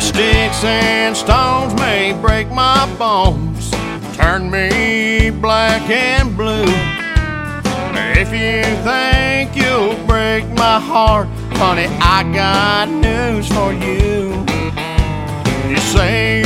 Sticks and stones may break my bones, turn me black and blue. If you think you'll break my heart, honey, I got news for you. You say